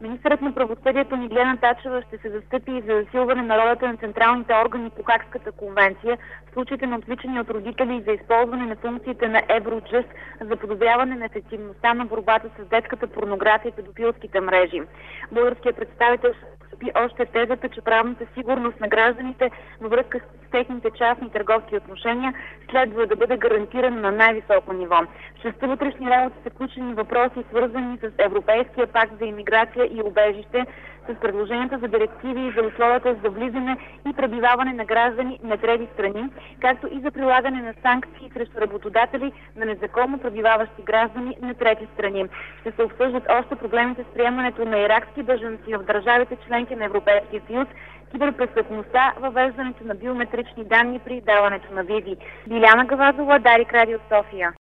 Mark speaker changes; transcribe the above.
Speaker 1: Министърът на правосъдието Миглена Тачева ще се застъпи и за засилване на ролята на централните органи по Хагската конвенция в случаите на отвличане от родители и за използване на функциите на Евроджъст за подобряване на ефективността на борбата с детската порнография и педофилските мрежи. Българският представител ще още тезата, че правната сигурност на гражданите във връзка с техните частни търговски отношения следва да бъде гарантирана на най-високо ниво. В частта вътрешни работи са включени въпроси, свързани с Европейския пакт за имиграция и убежище, с предложенията за директиви за условията за влизане и пребиваване на граждани на трети страни, както и за прилагане на санкции срещу работодатели на незаконно пребиваващи граждани на трети страни. Ще се обсъждат още проблемите с приемането на иракски бежанци в държавите членки на Европейския съюз, киберпрестъпността, въвеждането на биометрични данни при издаването на визи. Биляна Гавазова, Дарик Радио, София.